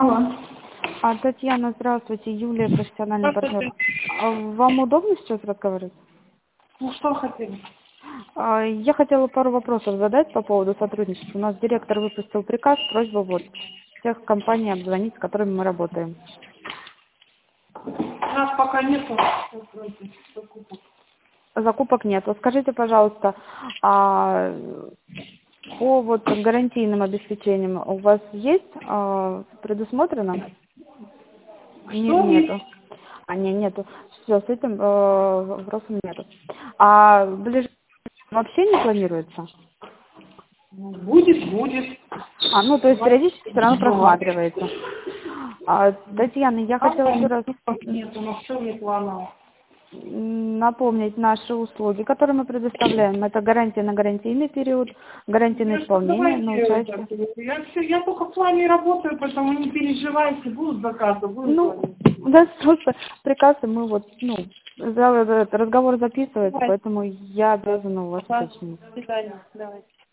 Алло. Татьяна, здравствуйте, Юлия, профессиональный партнер. Здравствуйте. Вам удобно сейчас разговаривать? Ну, что вы хотели? Я хотела пару вопросов задать по поводу сотрудничества. У нас директор выпустил приказ, просьба вот всех компаний обзвонить, с которыми мы работаем. У нас пока нету закупок. Закупок нет. Вот скажите, пожалуйста, по вот гарантийным обеспечениям у вас есть предусмотрено? Нету. Нету. Все, с этим вопросом нету. А ближе вообще не планируется? Ну, будет. Ну, то есть периодически все равно просматривается. Татьяна, я хотела еще раз Нет, у нас все не планово. напомнить наши услуги, которые мы предоставляем. Это гарантия на гарантийный период, гарантия на исполнение, на участие. Я только в плане работаю, поэтому не переживайте, будут заказы, будут звонить. У нас просто приказы, мы разговор записывается, поэтому я обязана у вас уточнить. До свидания. Давайте.